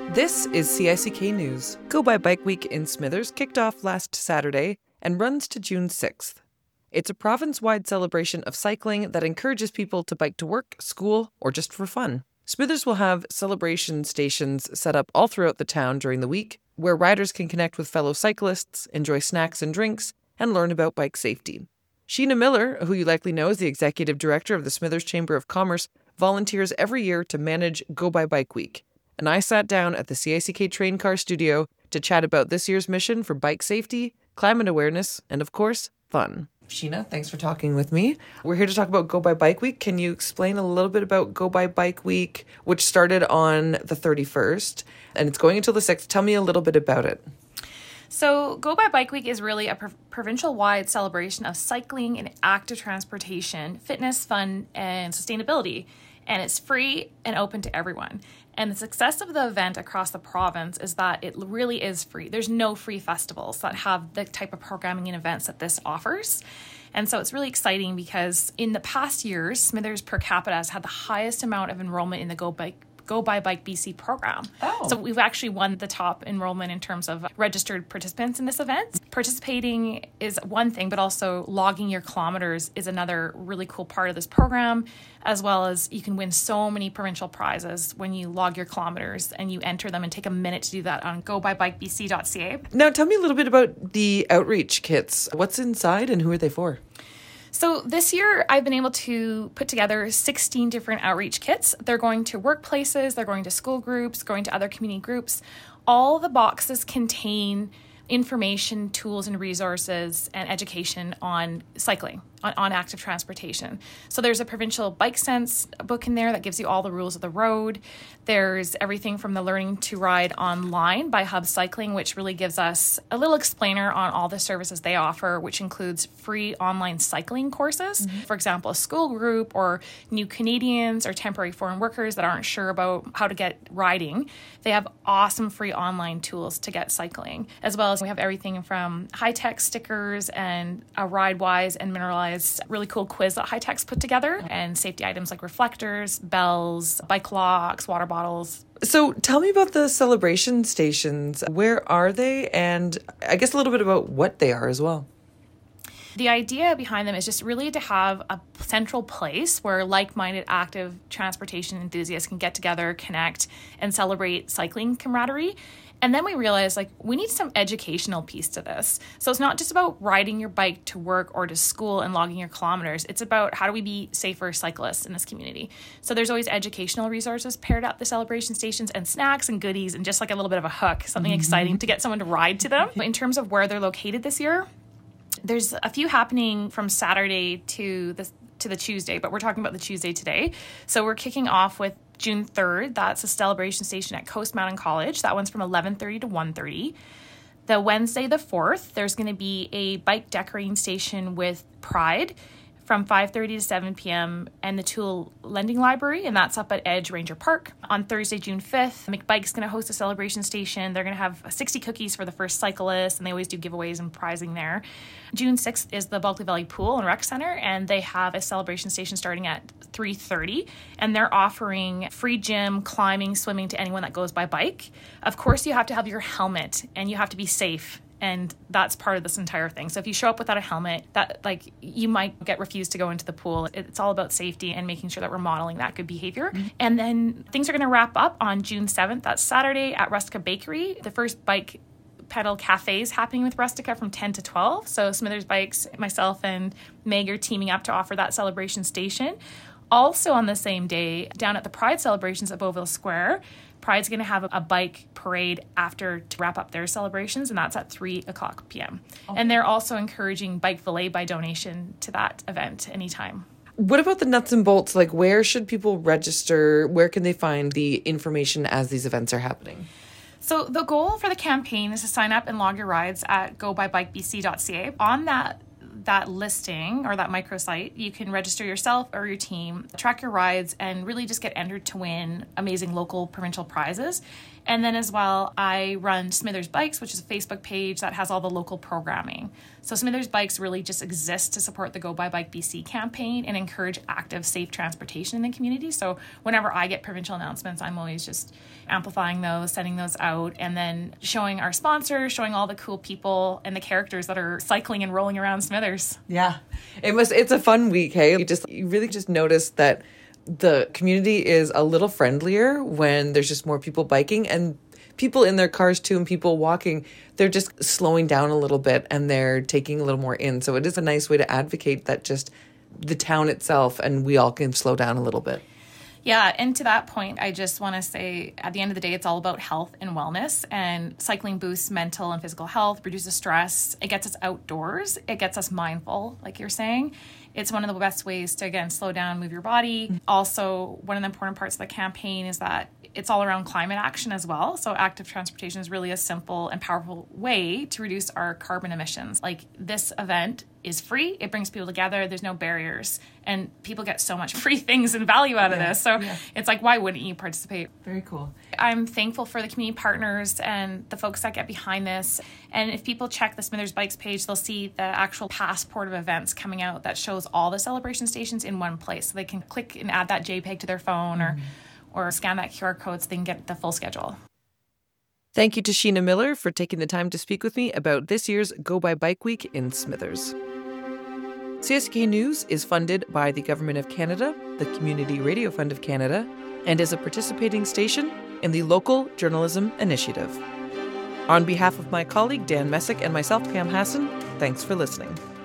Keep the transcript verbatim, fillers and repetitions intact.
This is C I C K News. Go By Bike Week in Smithers kicked off last Saturday and runs to June sixth. It's a province-wide celebration of cycling that encourages people to bike to work, school, or just for fun. Smithers will have celebration stations set up all throughout the town during the week, where riders can connect with fellow cyclists, enjoy snacks and drinks, and learn about bike safety. Sheena Miller, who you likely know as the executive director of the Smithers Chamber of Commerce, volunteers every year to manage Go By Bike Week. And I sat down at the C I C K train car studio to chat about this year's mission for bike safety, climate awareness, and of course, fun. Sheena, thanks for talking with me. We're here to talk about Go By Bike Week. Can you explain a little bit about Go By Bike Week, which started on the thirty-first, and it's going until the sixth. Tell me a little bit about it. So Go By Bike Week is really a pro- provincial-wide celebration of cycling and active transportation, fitness, fun, and sustainability. And it's free and open to everyone. And the success of the event across the province is that it really is free. There's no free festivals that have the type of programming and events that this offers. And so it's really exciting because in the past years, Smithers per capita has had the highest amount of enrollment in the Go Bike Go By Bike B C program. Oh. So we've actually won the top enrollment in terms of registered participants in this event. Participating is one thing, but also logging your kilometers is another really cool part of this program, as well as you can win so many provincial prizes when you log your kilometers and you enter them, and take a minute to do that on go by bike b c dot c a. Now tell me a little bit about the outreach kits. What's inside and who are they for? So this year, I've been able to put together sixteen different outreach kits. They're going to workplaces, they're going to school groups, going to other community groups. All the boxes contain information, tools, and resources and education on cycling, on, on active transportation. So there's a provincial bike sense book in there that gives you all the rules of the road. There's everything from the Learning to Ride Online by Hub Cycling, which really gives us a little explainer on all the services they offer, which includes free online cycling courses. Mm-hmm. For example, a school group or new Canadians or temporary foreign workers that aren't sure about how to get riding. They have awesome free online tools to get cycling, as well as we have everything from high-tech stickers and a RideWise and Mineralized really cool quiz that High-Tech's put together, and safety items like reflectors, bells, bike locks, water bottles. So tell me about the celebration stations. Where are they? And I guess a little bit about what they are as well. The idea behind them is just really to have a central place where like-minded active transportation enthusiasts can get together, connect, and celebrate cycling camaraderie. And then we realized, like, we need some educational piece to this. So it's not just about riding your bike to work or to school and logging your kilometers. It's about how do we be safer cyclists in this community. So there's always educational resources paired at the celebration stations, and snacks and goodies, and just like a little bit of a hook, something mm-hmm. exciting to get someone to ride to them. In terms of where they're located this year, there's a few happening from Saturday to the to the Tuesday, but we're talking about the Tuesday today. So we're kicking off with June third. That's a celebration station at Coast Mountain College. That one's from eleven thirty to one thirty. The Wednesday the fourth, there's going to be a bike decorating station with Pride from five thirty to seven p.m. and the Tool Lending Library, and that's up at Edge Ranger Park. On Thursday, June fifth, McBike's going to host a celebration station. They're going to have sixty cookies for the first cyclist, and they always do giveaways and prizing there. June sixth is the Bulkley Valley Pool and Rec Center, and they have a celebration station starting at three thirty, and they're offering free gym, climbing, swimming to anyone that goes by bike. Of course, you have to have your helmet, and you have to be safe. And that's part of this entire thing. So if you show up without a helmet, that like you might get refused to go into the pool. It's all about safety and making sure that we're modeling that good behavior. Mm-hmm. And then things are going to wrap up on June seventh. That's Saturday at Rustica Bakery. The first bike pedal cafe is happening with Rustica from ten to twelve. So Smithers Bikes, myself and Meg are teaming up to offer that celebration station. Also on the same day, down at the Pride celebrations at Beauville Square, Pride's going to have a bike parade after to wrap up their celebrations, and that's at three o'clock p.m. Okay. And they're also encouraging bike valet by donation to that event anytime. What about the nuts and bolts? Like, where should people register? Where can they find the information as these events are happening? So the goal for the campaign is to sign up and log your rides at go by bike b c dot c a. On that that listing or that microsite, you can register yourself or your team, track your rides, and really just get entered to win amazing local provincial prizes. And then as well, I run Smithers Bikes, which is a Facebook page that has all the local programming. So Smithers Bikes really just exists to support the Go by Bike B C campaign and encourage active, safe transportation in the community. So whenever I get provincial announcements, I'm always just amplifying those, sending those out, and then showing our sponsors, showing all the cool people and the characters that are cycling and rolling around Smithers. Yeah, it was. It's a fun week, hey? You just you really just notice that the community is a little friendlier when there's just more people biking, and people in their cars too, and people walking, they're just slowing down a little bit and they're taking a little more in. So it is a nice way to advocate that just the town itself and we all can slow down a little bit. Yeah, and to that point, I just want to say at the end of the day, it's all about health and wellness, and cycling boosts mental and physical health, reduces stress, it gets us outdoors, it gets us mindful, like you're saying. It's one of the best ways to, again, slow down, move your body. Mm-hmm. Also, one of the important parts of the campaign is that it's all around climate action as well. So active transportation is really a simple and powerful way to reduce our carbon emissions. Like, this event is free. It brings people together. There's no barriers. And people get so much free things and value out of yeah, this. So yeah. It's like, why wouldn't you participate? Very cool. I'm thankful for the community partners and the folks that get behind this. And if people check the Smithers Bikes page, they'll see the actual passport of events coming out that shows all the celebration stations in one place. So they can click and add that JPEG to their phone mm-hmm. or or scan that Q R code so they can get the full schedule. Thank you to Sheena Miller for taking the time to speak with me about this year's Go by Bike Week in Smithers. C S K News is funded by the Government of Canada, the Community Radio Fund of Canada, and is a participating station in the Local Journalism Initiative. On behalf of my colleague Dan Messick and myself, Pam Hassan, thanks for listening.